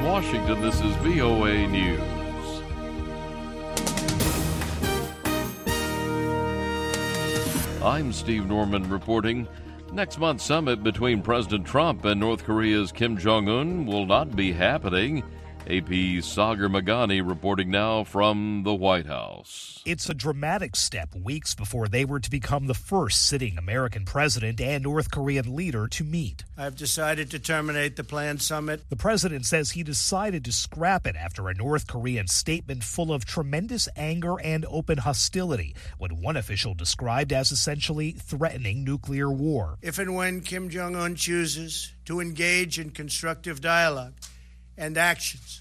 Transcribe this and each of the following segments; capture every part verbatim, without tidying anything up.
Washington, this is V O A News. I'm Steve Norman reporting. Next month's summit between President Trump and North Korea's Kim Jong-un will not be happening. A P's Sagar Meghani reporting now from the White House. It's a dramatic step weeks before they were to become the first sitting American president and North Korean leader to meet. I've decided to terminate the planned summit. The president says he decided to scrap it after a North Korean statement full of tremendous anger and open hostility, what one official described as essentially threatening nuclear war. If and when Kim Jong-un chooses to engage in constructive dialogue and actions,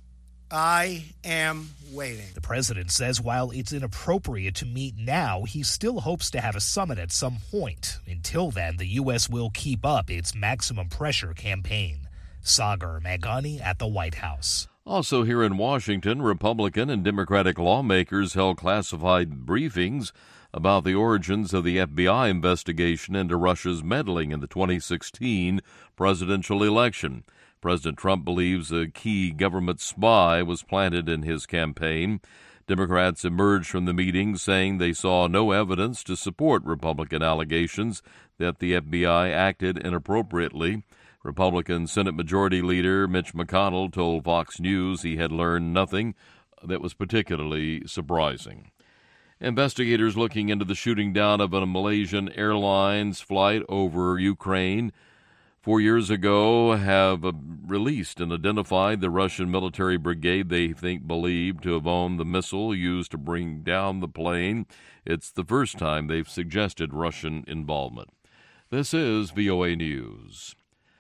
I am waiting. The president says while it's inappropriate to meet now, he still hopes to have a summit at some point. Until then, the U S will keep up its maximum pressure campaign. Sagar Meghani at the White House. Also here in Washington, Republican and Democratic lawmakers held classified briefings about the origins of the F B I investigation into Russia's meddling in the twenty sixteen presidential election. President Trump believes a key government spy was planted in his campaign. Democrats emerged from the meeting saying they saw no evidence to support Republican allegations that the F B I acted inappropriately. Republican Senate Majority Leader Mitch McConnell told Fox News he had learned nothing that was particularly surprising. Investigators looking into the shooting down of a Malaysian Airlines flight over Ukraine four years ago have uh, released and identified the Russian military brigade they think believed to have owned the missile used to bring down the plane. It's the first time they've suggested Russian involvement. This is V O A News.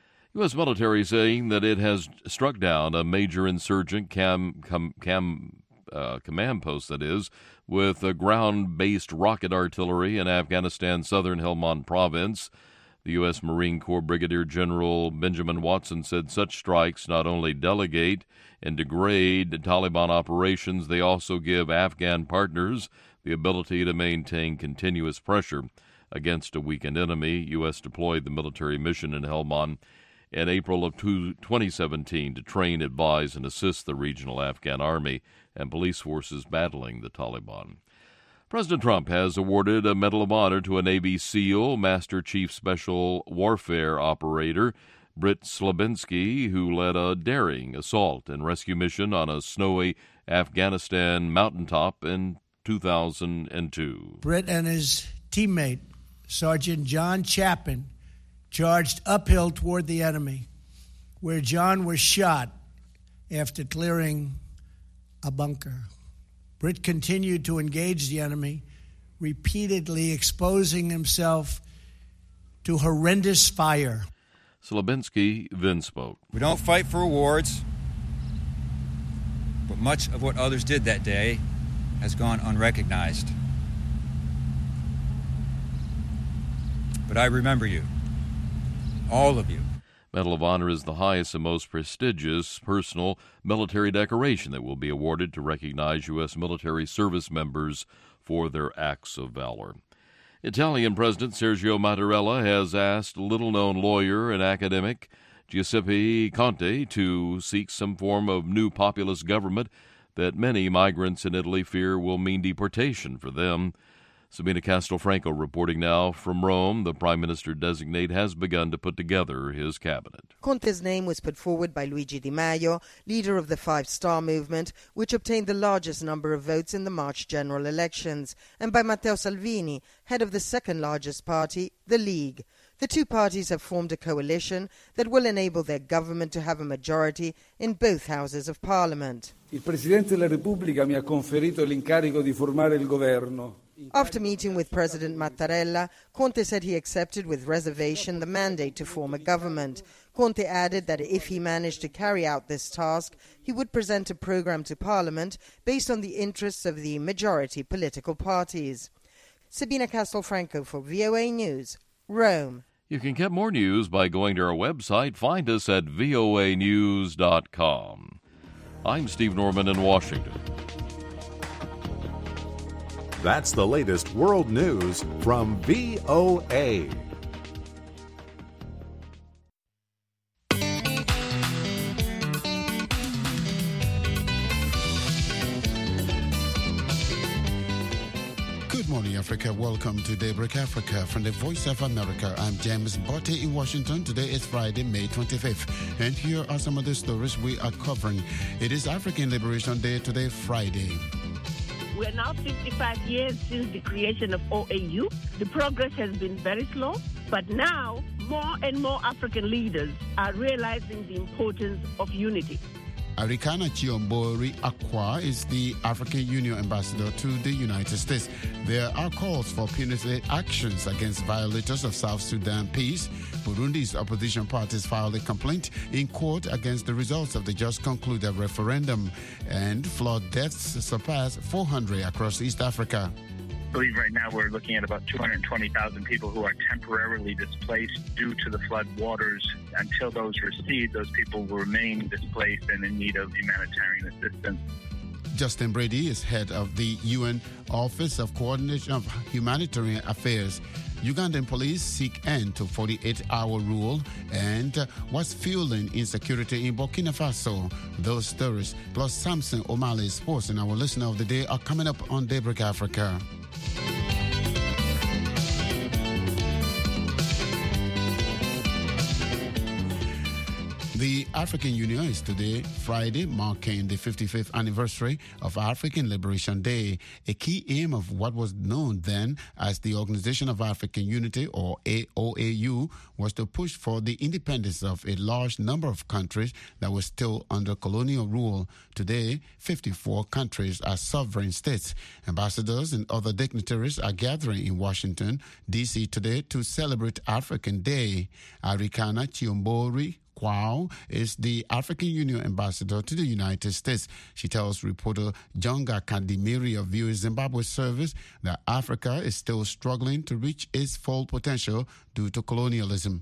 U S military saying that it has struck down a major insurgent cam, cam, cam, uh, command post, that is, with a ground-based rocket artillery in Afghanistan's southern Helmand province. The U S. Marine Corps Brigadier General Benjamin Watson said such strikes not only delegate and degrade Taliban operations, they also give Afghan partners the ability to maintain continuous pressure against a weakened enemy. U S deployed the military mission in Helmand in April of twenty seventeen to train, advise, and assist the regional Afghan army and police forces battling the Taliban. President Trump has awarded a Medal of Honor to a Navy SEAL, Master Chief Special Warfare Operator, Britt Slabinski, who led a daring assault and rescue mission on a snowy Afghanistan mountaintop in two thousand two. Britt and his teammate, Sergeant John Chapin, charged uphill toward the enemy, where John was shot after clearing a bunker. Britt continued to engage the enemy, repeatedly exposing himself to horrendous fire. Slabinski then spoke. We don't fight for awards, but much of what others did that day has gone unrecognized. But I remember you, all of you. Medal of Honor is the highest and most prestigious personal military decoration that will be awarded to recognize U S military service members for their acts of valor. Italian President Sergio Mattarella has asked little-known lawyer and academic Giuseppe Conte to seek some form of new populist government that many migrants in Italy fear will mean deportation for them. Sabina Castelfranco reporting now from Rome. The Prime Minister-designate has begun to put together his cabinet. Conte's name was put forward by Luigi Di Maio, leader of the Five Star Movement, which obtained the largest number of votes in the March general elections, and by Matteo Salvini, head of the second largest party, the League. The two parties have formed a coalition that will enable their government to have a majority in both houses of parliament. Il Presidente della Repubblica mi ha conferito l'incarico di formare il governo. After meeting with President Mattarella, Conte said he accepted with reservation the mandate to form a government. Conte added that if he managed to carry out this task, he would present a program to Parliament based on the interests of the majority political parties. Sabina Castelfranco for V O A News, Rome. You can get more news by going to our website. Find us at V O A news dot com. I'm Steve Norman in Washington. That's the latest world news from V O A. morning, Africa. Welcome to Daybreak Africa from the Voice of America. I'm James Botte in Washington. Today is Friday, May twenty-fifth. And here are some of the stories we are covering. It is African Liberation Day today, Friday. We are now fifty-five years since the creation of O A U. The progress has been very slow, but now more and more African leaders are realizing the importance of unity. Arikana Chiombori Akwa is the African Union ambassador to the United States. There are calls for punitive actions against violators of South Sudan peace. Burundi's opposition parties filed a complaint in court against the results of the just concluded referendum. And flood deaths surpass four hundred across East Africa. I believe right now we're looking at about two hundred twenty thousand people who are temporarily displaced due to the flood waters. Until those recede, those people will remain displaced and in need of humanitarian assistance. Justin Brady is head of the U N Office of Coordination of Humanitarian Affairs. Ugandan police seek end to forty-eight hour rule and uh, what's fueling insecurity in Burkina Faso. Those stories, plus Samson O'Malley's sports and our listener of the day are coming up on Daybreak Africa. The African Union is today, Friday, marking the fifty-fifth anniversary of African Liberation Day. A key aim of what was known then as the Organization of African Unity, or O A U, was to push for the independence of a large number of countries that were still under colonial rule. Today, fifty-four countries are sovereign states. Ambassadors and other dignitaries are gathering in Washington, D C today to celebrate African Day. Arikana Chiombori Kwao is the African Union ambassador to the United States. She tells reporter Jonga Kandimiri of V O A Zimbabwe Service that Africa is still struggling to reach its full potential due to colonialism.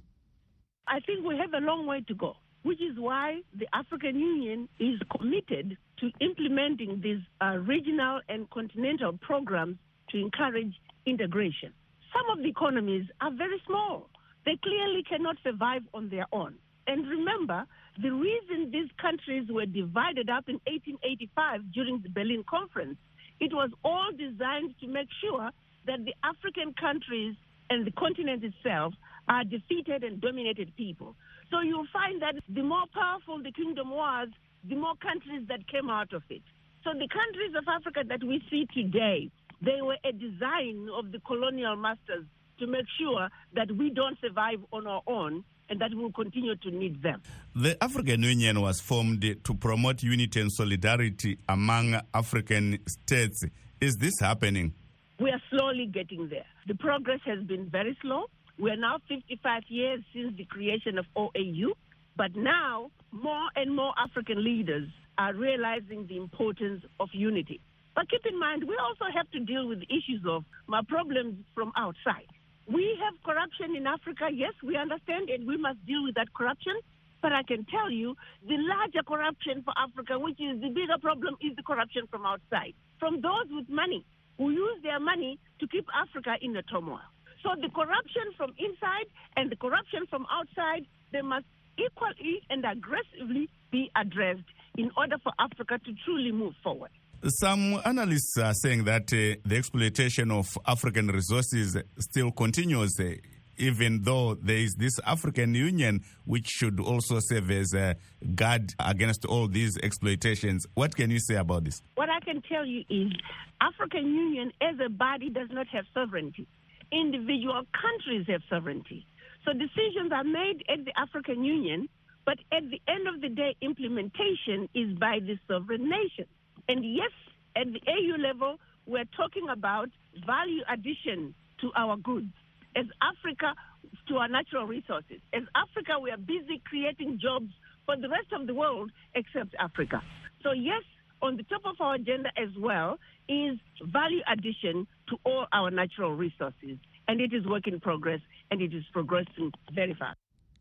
I think we have a long way to go, which is why the African Union is committed to implementing these uh, regional and continental programs to encourage integration. Some of the economies are very small. They clearly cannot survive on their own. And remember, the reason these countries were divided up in eighteen eighty-five during the Berlin Conference, it was all designed to make sure that the African countries and the continent itself are defeated and dominated people. So you'll find that the more powerful the kingdom was, the more countries that came out of it. So the countries of Africa that we see today, they were a design of the colonial masters to make sure that we don't survive on our own and that we will continue to need them. The African Union was formed to promote unity and solidarity among African states. Is this happening? We are slowly getting there. The progress has been very slow. We are now fifty-five years since the creation of O A U, but now more and more African leaders are realizing the importance of unity. But keep in mind, we also have to deal with issues of my problems from outside. We have corruption in Africa, yes, we understand, and we must deal with that corruption. But I can tell you, the larger corruption for Africa, which is the bigger problem, is the corruption from outside, from those with money who use their money to keep Africa in the turmoil. So the corruption from inside and the corruption from outside, they must equally and aggressively be addressed in order for Africa to truly move forward. Some analysts are saying that uh, the exploitation of African resources still continues, uh, even though there is this African Union, which should also serve as a guard against all these exploitations. What can you say about this? What I can tell you is African Union as a body does not have sovereignty. Individual countries have sovereignty. So decisions are made at the African Union, but at the end of the day, implementation is by the sovereign nations. And yes, at the A U level, we're talking about value addition to our goods. As Africa, to our natural resources. As Africa, we are busy creating jobs for the rest of the world except Africa. So yes, on the top of our agenda as well is value addition to all our natural resources. And it is work in progress, and it is progressing very fast.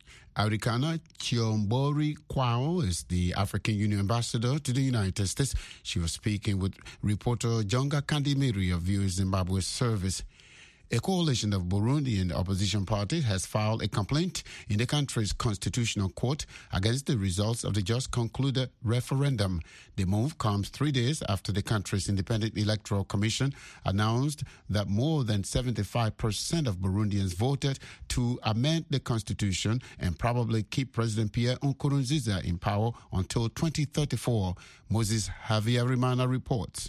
Arikana Chiombori Kwao is the African Union ambassador to the United States. She was speaking with reporter Jonga Kandimiri of V O A Zimbabwe Service. A coalition of Burundian opposition parties has filed a complaint in the country's constitutional court against the results of the just concluded referendum. The move comes three days after the country's Independent Electoral Commission announced that more than seventy-five percent of Burundians voted to amend the constitution and probably keep President Pierre Nkurunziza in power until twenty thirty-four. Moses Havyarimana reports.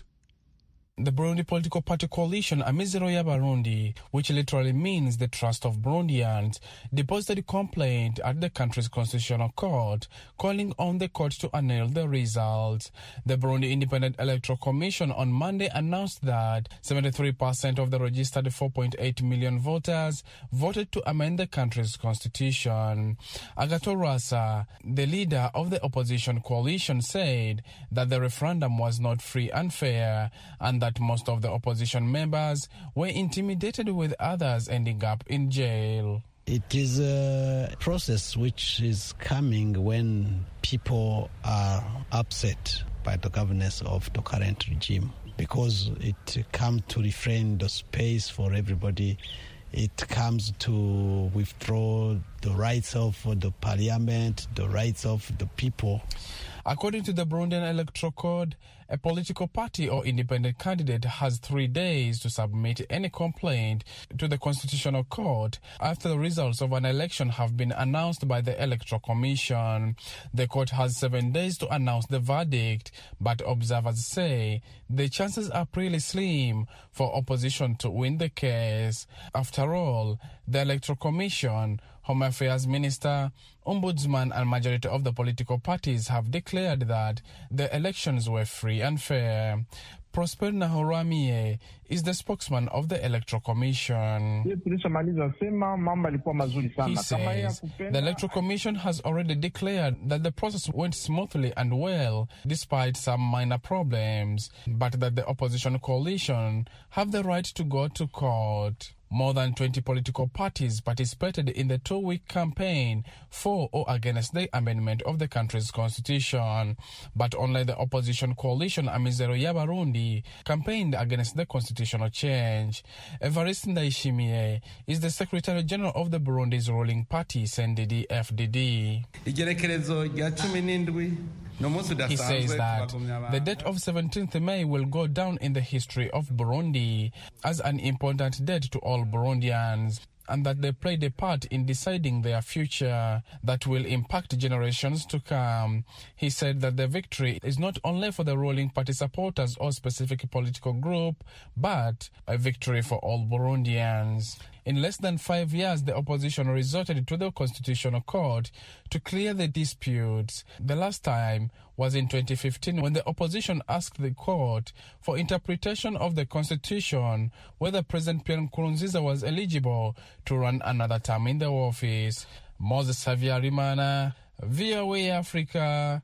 The Burundi political party coalition Amizero ya Barundi, which literally means the trust of Burundians, deposited a complaint at the country's constitutional court, calling on the court to annul the results. The Burundi Independent Electoral Commission on Monday announced that seventy-three percent of the registered four point eight million voters voted to amend the country's constitution. Agathon Rwasa, the leader of the opposition coalition, said that the referendum was not free and fair, and that that most of the opposition members were intimidated, with others ending up in jail. It is a process which is coming when people are upset by the governance of the current regime, because it comes to refrain the space for everybody. It comes to withdraw the rights of the parliament, the rights of the people. According to the Burundian Electoral Code, a political party or independent candidate has three days to submit any complaint to the Constitutional Court after the results of an election have been announced by the Electoral Commission. The court has seven days to announce the verdict, but observers say the chances are pretty slim for opposition to win the case. After all, the Electoral Commission, Home Affairs Minister, Ombudsman and majority of the political parties have declared that the elections were free and fair. Prosper Nahoramie is the spokesman of the Electoral Commission. He says the Electoral Commission has already declared that the process went smoothly and well, despite some minor problems, but that the opposition coalition have the right to go to court. More than twenty political parties participated in the two-week campaign for or against the amendment of the country's constitution, but only the opposition coalition Amizero ya Barundi campaigned against the constitutional change. Evariste Ndayishimiye is the Secretary General of the Burundi's ruling party, C N D D F D D. He says that the date of seventeenth May will go down in the history of Burundi as an important date to all Burundians, and that they played a part in deciding their future that will impact generations to come. He said that the victory is not only for the ruling party supporters or specific political group, but a victory for all Burundians. In less than five years, the opposition resorted to the Constitutional Court to clear the disputes. The last time was in twenty fifteen, when the opposition asked the court for interpretation of the Constitution whether President Pierre Nkurunziza was eligible to run another term in the office. Moses Havyarimana, V O A Africa,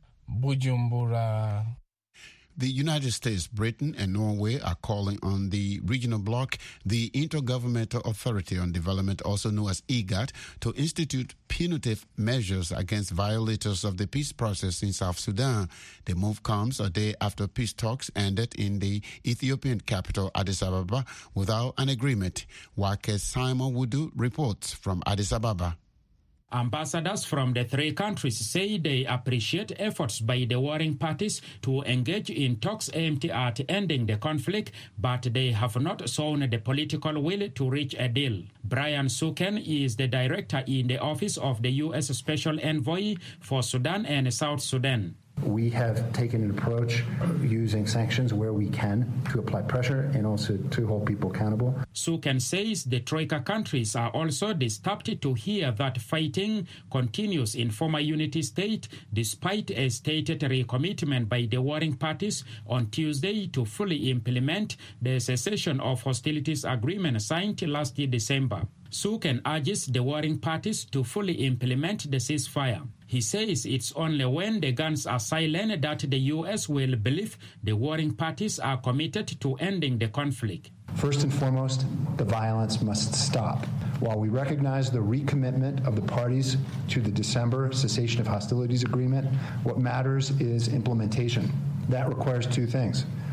Bujumbura. The United States, Britain, and Norway are calling on the regional bloc, the Intergovernmental Authority on Development, also known as IGAD, to institute punitive measures against violators of the peace process in South Sudan. The move comes a day after peace talks ended in the Ethiopian capital, Addis Ababa, without an agreement. Wake Simon Wudu reports from Addis Ababa. Ambassadors from the three countries say they appreciate efforts by the warring parties to engage in talks aimed at ending the conflict, but they have not shown the political will to reach a deal. Brian Suken is the director in the office of the U S Special Envoy for Sudan and South Sudan. We have taken an approach using sanctions where we can to apply pressure and also to hold people accountable. Suken says the Troika countries are also disturbed to hear that fighting continues in former unity state despite a stated recommitment by the warring parties on Tuesday to fully implement the cessation of hostilities agreement signed last December. Suken urges the warring parties to fully implement the ceasefire. He says it's only when the guns are silent that the U S will believe the warring parties are committed to ending the conflict. First and foremost, the violence must stop. While we recognize the recommitment of the parties to the December cessation of hostilities agreement, what matters is implementation. That requires two things.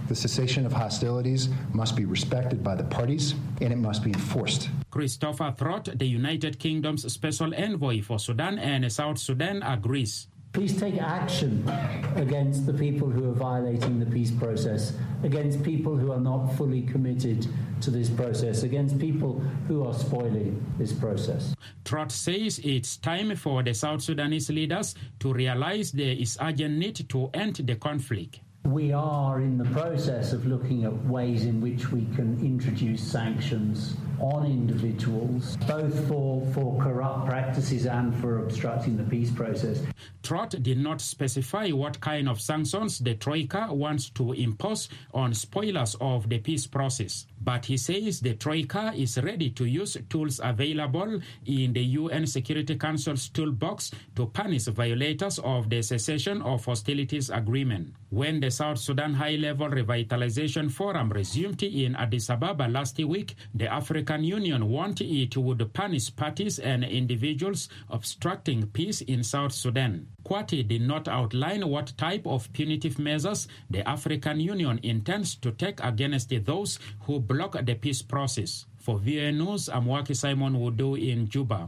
The cessation of hostilities must be respected by the parties, and it must be enforced. Christopher Trott, the United Kingdom's special envoy for Sudan and South Sudan, agrees. Please take action against the people who are violating the peace process, against people who are not fully committed to this process, against people who are spoiling this process. Trott says it's time for the South Sudanese leaders to realize there is urgent need to end the conflict. We are in the process of looking at ways in which we can introduce sanctions on individuals, both for, for corrupt practices and for obstructing the peace process. Trott did not specify what kind of sanctions the Troika wants to impose on spoilers of the peace process. But he says the Troika is ready to use tools available in the U N Security Council's toolbox to punish violators of the cessation of hostilities agreement. When the South Sudan High-Level Revitalization Forum resumed in Addis Ababa last week, the African Union wanted it would punish parties and individuals obstructing peace in South Sudan. Kwati did not outline what type of punitive measures the African Union intends to take against those who block the peace process. For V O A News, I'm Waki Simon Wudu in Juba.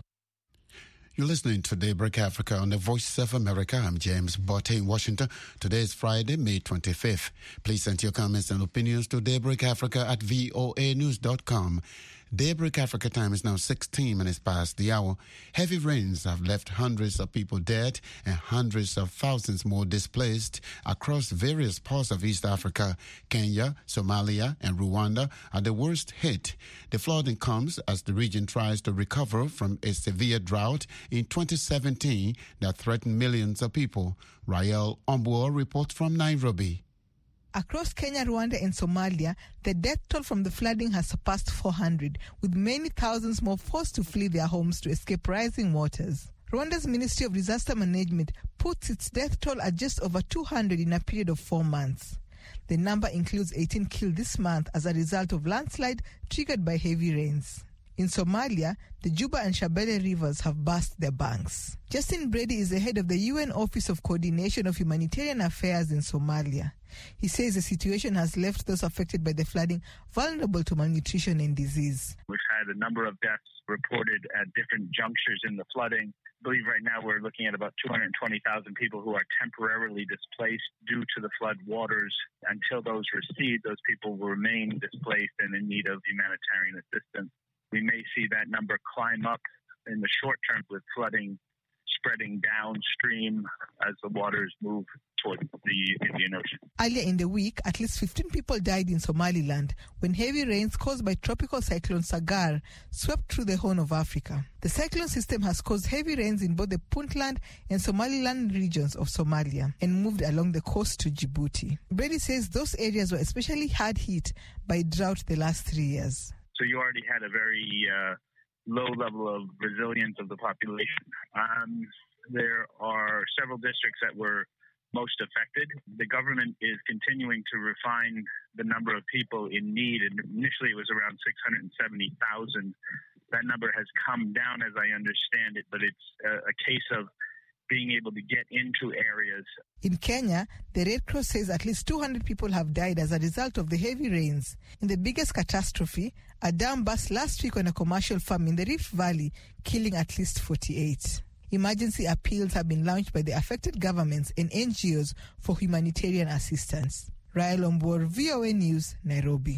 You're listening to Daybreak Africa on the Voice of America. I'm James Botte in Washington. Today is Friday, May twenty-fifth. Please send your comments and opinions to Daybreak Africa at voa news dot com. Daybreak Africa time is now sixteen minutes past the hour. Heavy rains have left hundreds of people dead and hundreds of thousands more displaced across various parts of East Africa. Kenya, Somalia, and Rwanda are the worst hit. The flooding comes as the region tries to recover from a severe drought in twenty seventeen that threatened millions of people. Rael Ombuo reports from Nairobi. Across Kenya, Rwanda, and Somalia, the death toll from the flooding has surpassed four hundred, with many thousands more forced to flee their homes to escape rising waters. Rwanda's Ministry of Disaster Management puts its death toll at just over two hundred in a period of four months. The number includes eighteen killed this month as a result of landslide triggered by heavy rains. In Somalia, the Juba and Shabelle rivers have burst their banks. Justin Brady is the head of the U N Office of Coordination of Humanitarian Affairs in Somalia. He says the situation has left those affected by the flooding vulnerable to malnutrition and disease. We've had a number of deaths reported at different junctures in the flooding. I believe right now we're looking at about two hundred twenty thousand people who are temporarily displaced due to the flood waters. Until those recede, those people will remain displaced and in need of humanitarian assistance. We may see that number climb up in the short term with flooding spreading downstream as the waters move toward the Indian Ocean. Earlier in the week, at least fifteen people died in Somaliland when heavy rains caused by tropical cyclone Sagar swept through the Horn of Africa. The cyclone system has caused heavy rains in both the Puntland and Somaliland regions of Somalia and moved along the coast to Djibouti. Brady says those areas were especially hard hit by drought the last three years. So you already had a very uh, low level of resilience of the population. Um, there are several districts that were most affected. The government is continuing to refine the number of people in need, and initially it was around six hundred seventy thousand. That number has come down, as I understand it, but it's a, a case of being able to get into areas. In Kenya, the Red Cross says at least two hundred people have died as a result of the heavy rains. In the biggest catastrophe, a dam burst last week on a commercial farm in the Rift Valley, killing at least forty-eight. Emergency appeals have been launched by the affected governments and N G Os for humanitarian assistance. Rael Ombuo, V O A News, Nairobi.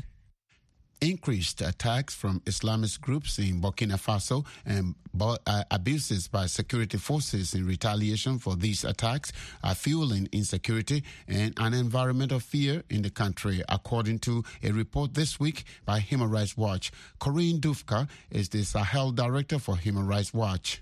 Increased attacks from Islamist groups in Burkina Faso and uh, abuses by security forces in retaliation for these attacks are fueling insecurity and an environment of fear in the country, according to a report this week by Human Rights Watch. Corinne Dufka is the Sahel director for Human Rights Watch.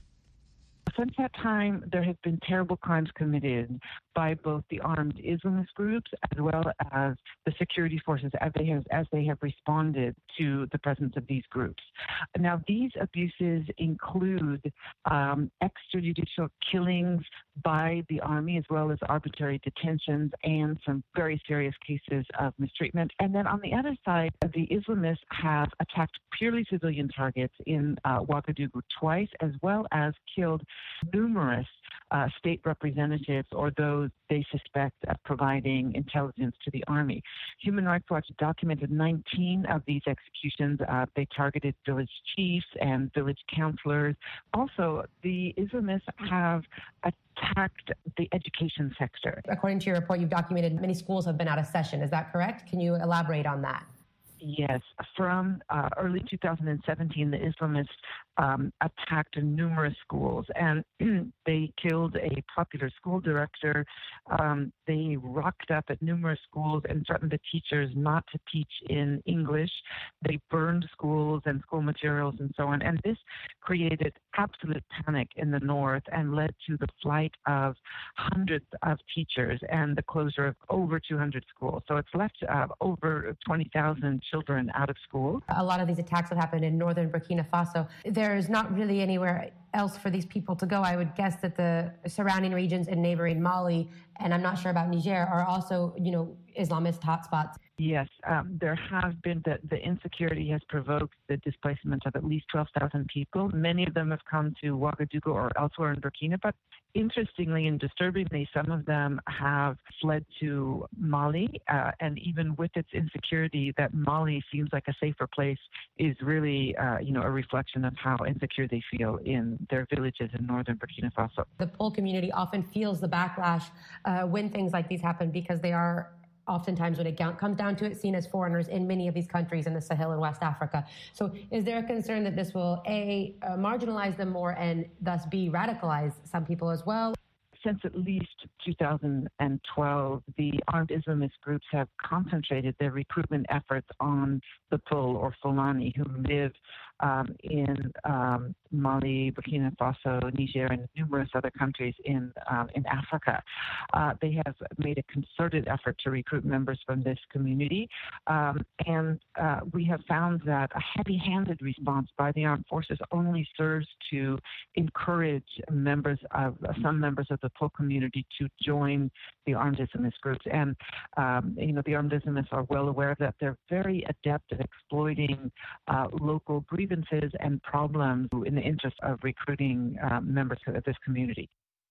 Since that time, there have been terrible crimes committed by both the armed Islamist groups as well as the security forces as they have, as they have responded to the presence of these groups. Now, these abuses include um, extrajudicial killings by the army as well as arbitrary detentions and some very serious cases of mistreatment. And then on the other side, the Islamists have attacked purely civilian targets in uh, Ouagadougou twice, as well as killed numerous uh, state representatives or those they suspect of providing intelligence to the army. Human Rights Watch documented nineteen of these executions. Uh, they targeted village chiefs and village councillors. Also, the Islamists have attacked the education sector. According to your report, you've documented many schools have been out of session. Is that correct? Can you elaborate on that? Yes. From uh, early two thousand seventeen, the Islamists um, attacked numerous schools, and they killed a popular school director. Um, they rocked up at numerous schools and threatened the teachers not to teach in English. They burned schools and school materials and so on. And this created absolute panic in the north and led to the flight of hundreds of teachers and the closure of over two hundred schools. So it's left uh, over twenty thousand children out of school. A lot of these attacks have happened in northern Burkina Faso. There's not really anywhere else for these people to go. I would guess that the surrounding regions in neighboring Mali, and I'm not sure about Niger, are also, you know, Islamist hotspots. Yes, um, there have been, the, the insecurity has provoked the displacement of at least twelve thousand people. Many of them have come to Ouagadougou or elsewhere in Burkina, but interestingly and disturbingly, some of them have fled to Mali, uh, and even with its insecurity, that Mali seems like a safer place is really, uh, you know, a reflection of how insecure they feel in their villages in northern Burkina Faso. The Pole community often feels the backlash uh, when things like these happen because they are oftentimes, when it comes down to it, seen as foreigners in many of these countries in the Sahel and West Africa. So is there a concern that this will, A, uh, marginalize them more and thus, B, radicalize some people as well? Since at least two thousand twelve, the armed Islamist groups have concentrated their recruitment efforts on the Pole or Fulani, who live um, in um, Mali, Burkina Faso, Niger, and numerous other countries in um, in Africa. Uh, they have made a concerted effort to recruit members from this community, um, and uh, we have found that a heavy-handed response by the armed forces only serves to encourage members of uh, some members of the Pole community to join the armed Islamist groups. And um, you know, the armed Islamists are well aware that they're very adept at exploiting uh, local grievances and problems in the interest of recruiting uh, members of this community.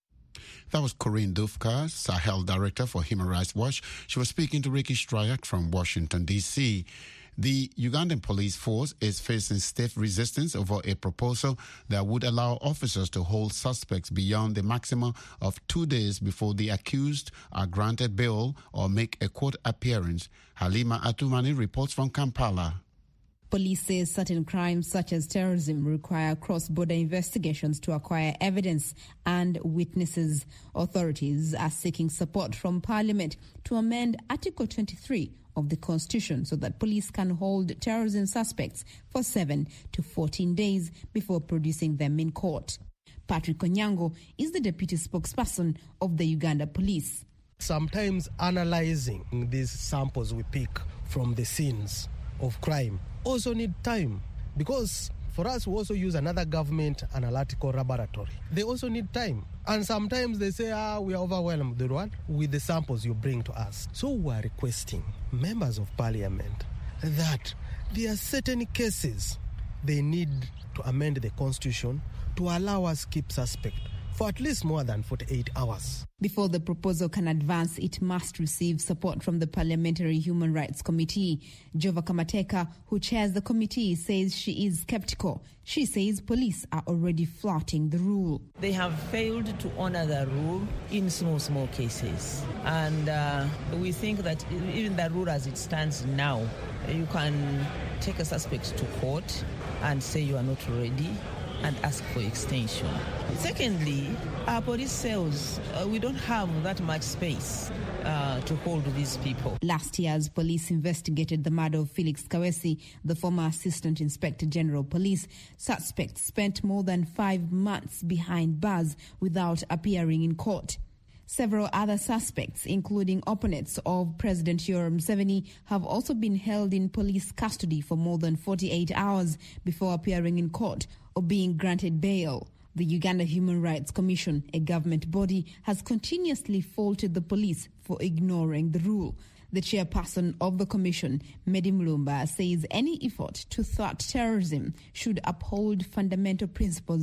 That was Corinne Dufka, Sahel Director for Human Rights Watch. She was speaking to Ricky Stryak from Washington, D C The Ugandan police force is facing stiff resistance over a proposal that would allow officers to hold suspects beyond the maximum of two days before the accused are granted bail or make a court appearance. Halima Atumani reports from Kampala. Police say certain crimes such as terrorism require cross-border investigations to acquire evidence and witnesses. Authorities are seeking support from Parliament to amend Article twenty-three of the Constitution so that police can hold terrorism suspects for seven to fourteen days before producing them in court. Patrick Onyango is the deputy spokesperson of the Uganda Police. Sometimes analyzing these samples we pick from the scenes of crime also need time, because for us we also use another government analytical laboratory. They also need time, and sometimes they say, ah, we are overwhelmed the one with the samples you bring to us. So we are requesting members of Parliament that there are certain cases they need to amend the Constitution to allow us keep suspect for at least more than forty-eight hours. Before the proposal can advance, it must receive support from the Parliamentary Human Rights Committee. Jova Kamateka, who chairs the committee, says she is skeptical. She says police are already flouting the rule. They have failed to honor the rule in small, small cases. And uh, we think that even the rule as it stands now, you can take a suspect to court and say you are not ready and ask for extension. Secondly, our police cells, uh, we don't have that much space uh, to hold these people. Last year, as police investigated the murder of Felix Kawesi, the former Assistant Inspector General Police, suspects spent more than five months behind bars without appearing in court. Several other suspects, including opponents of President Yoweri Museveni, have also been held in police custody for more than forty-eight hours before appearing in court or being granted bail. The Uganda Human Rights Commission, a government body, has continuously faulted the police for ignoring the rule. The chairperson of the commission, Medi Mulumba, says any effort to thwart terrorism should uphold fundamental principles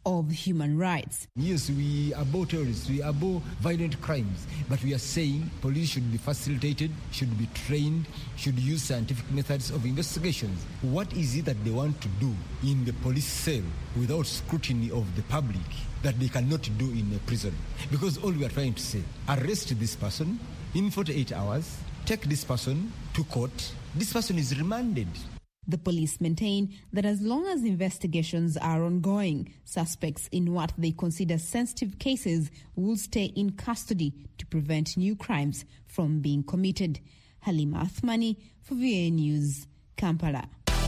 of human rights. Yes, we abhor terrorists, we abhor violent crimes, but we are saying police should be facilitated, should be trained, should use scientific methods of investigations. What is it that they want to do in the police cell without scrutiny of the public that they cannot do in a prison? Because all we are trying to say, arrest this person in forty-eight hours, take this person to court, this person is remanded. The police maintain that as long as investigations are ongoing, suspects in what they consider sensitive cases will stay in custody to prevent new crimes from being committed. Halima Athmani for V A News, Kampala.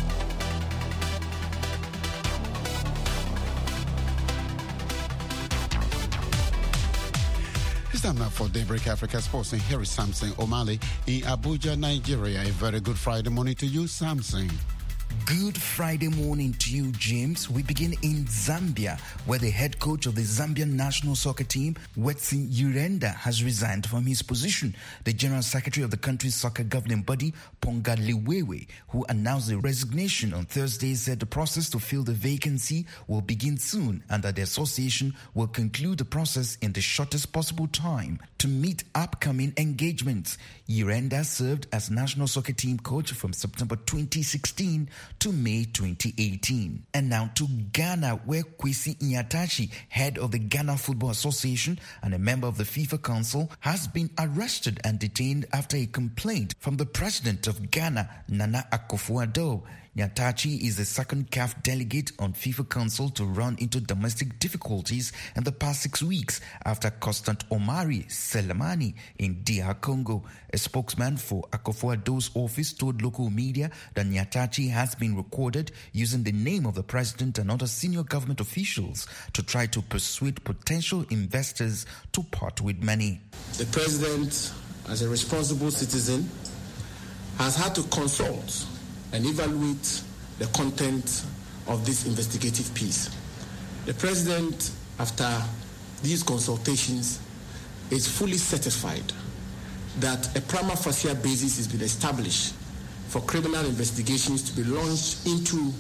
It's time now for Daybreak Africa Sports, and here is Samson O'Malley in Abuja, Nigeria. A very good Friday morning to you, Samson. Good Friday morning to you, James. We begin in Zambia, where the head coach of the Zambian national soccer team, Wetsin Urenda, has resigned from his position. The general secretary of the country's soccer governing body, Ponga Liwewe, who announced the resignation on Thursday, said the process to fill the vacancy will begin soon and that the association will conclude the process in the shortest possible time to meet upcoming engagements. Urenda served as national soccer team coach from September twenty sixteen to May twenty eighteen. And now to Ghana, where Kwesi Nyatachi, head of the Ghana Football Association and a member of the FIFA Council, has been arrested and detained after a complaint from the president of Ghana, Nana Akufo-Addo. Nyatachi is the second C A F delegate on FIFA Council to run into domestic difficulties in the past six weeks after Constant Omari Selemani in D R Congo. A spokesman for Akufo-Addo's office told local media that Nyatachi has been recorded using the name of the president and other senior government officials to try to persuade potential investors to part with money. The president, as a responsible citizen, has had to consult and evaluate the content of this investigative piece. The president, after these consultations, is fully satisfied that a prima facie basis has been established for criminal investigations to be launched into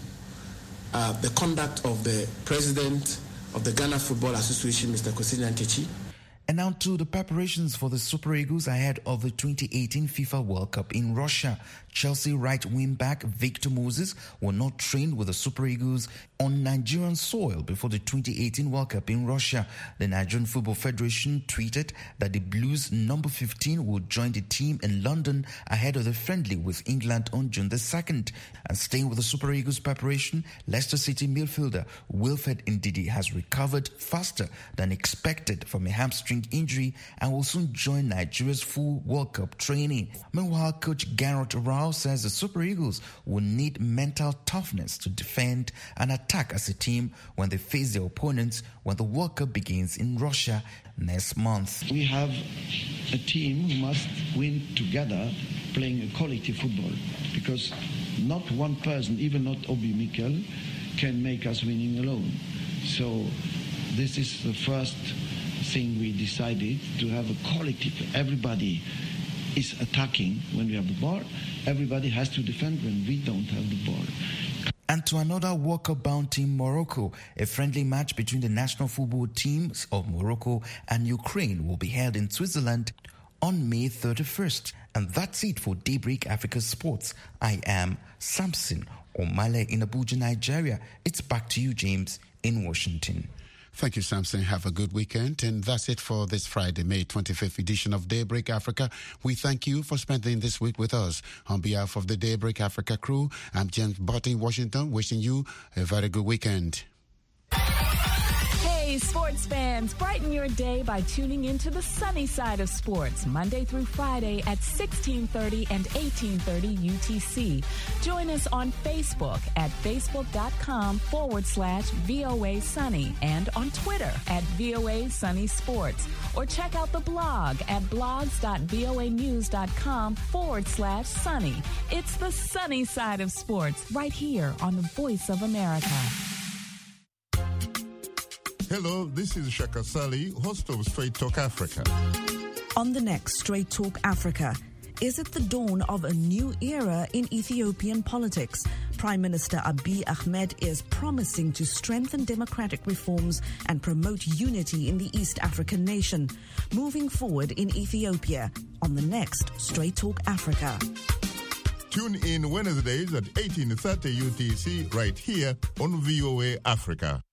uh, the conduct of the president of the Ghana Football Association, Mister Kwesi Nyatachi. And now to the preparations for the Super Eagles ahead of the twenty eighteen FIFA World Cup in Russia. Chelsea right wing back Victor Moses will not train with the Super Eagles on Nigerian soil before the twenty eighteen World Cup in Russia. The Nigerian Football Federation tweeted that the Blues number fifteen will join the team in London ahead of the friendly with England on June the second. And staying with the Super Eagles preparation, Leicester City midfielder Wilfred Ndidi has recovered faster than expected from a hamstring injury and will soon join Nigeria's full World Cup training. Meanwhile, coach Garrett Rao says the Super Eagles will need mental toughness to defend and attack as a team when they face their opponents when the World Cup begins in Russia next month. We have a team who must win together, playing a quality football, because not one person, even not Obi Mikel, can make us winning alone. So this is the first thing we decided, to have a quality. Everybody is attacking when we have the ball. Everybody has to defend when we don't have the ball. And to another World Cup bound team, Morocco. A friendly match between the national football teams of Morocco and Ukraine will be held in Switzerland on May thirty-first. And that's it for Daybreak Africa Sports. I am Samson O'Malley in Abuja, Nigeria. It's back to you, James, in Washington. Thank you, Samson. Have a good weekend. And that's it for this Friday, May twenty-fifth edition of Daybreak Africa. We thank you for spending this week with us. On behalf of the Daybreak Africa crew, I'm James Butt in Washington, wishing you a very good weekend. Hey, sports fans, brighten your day by tuning into the sunny side of sports, Monday through Friday at sixteen thirty and eighteen thirty U T C. Join us on Facebook at facebook.com forward slash VOA Sunny and on Twitter at VOA Sunny Sports. Or check out the blog at blogs.voanews.com forward slash sunny. It's the sunny side of sports right here on the Voice of America. Hello, this is Shaka Sali, host of Straight Talk Africa. On the next Straight Talk Africa, is it the dawn of a new era in Ethiopian politics? Prime Minister Abiy Ahmed is promising to strengthen democratic reforms and promote unity in the East African nation, moving forward in Ethiopia on the next Straight Talk Africa. Tune in Wednesdays at eighteen thirty U T C right here on V O A Africa.